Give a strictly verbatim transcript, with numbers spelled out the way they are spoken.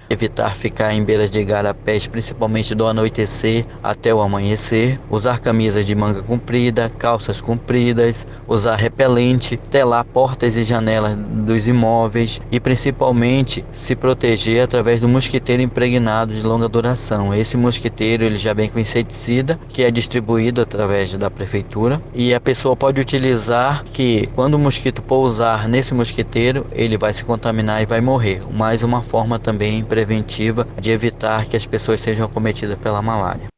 evitar ficar em beiras de igarapés, principalmente do anoitecer até o amanhecer, usar camisas de manga comprida, calças compridas, usar repelente, telar portas e janelas dos imóveis e principalmente se proteger através do mosquiteiro impregnado de longa duração. Esse mosquiteiro ele já vem com inseticida, que é distribuído através da prefeitura, e a pessoa pode utilizar que quando o mosquito pousar nesse mosquiteiro, ele vai se contaminar e vai morrer. Mais uma forma também preventiva de evitar que as pessoas sejam acometidas pela malária.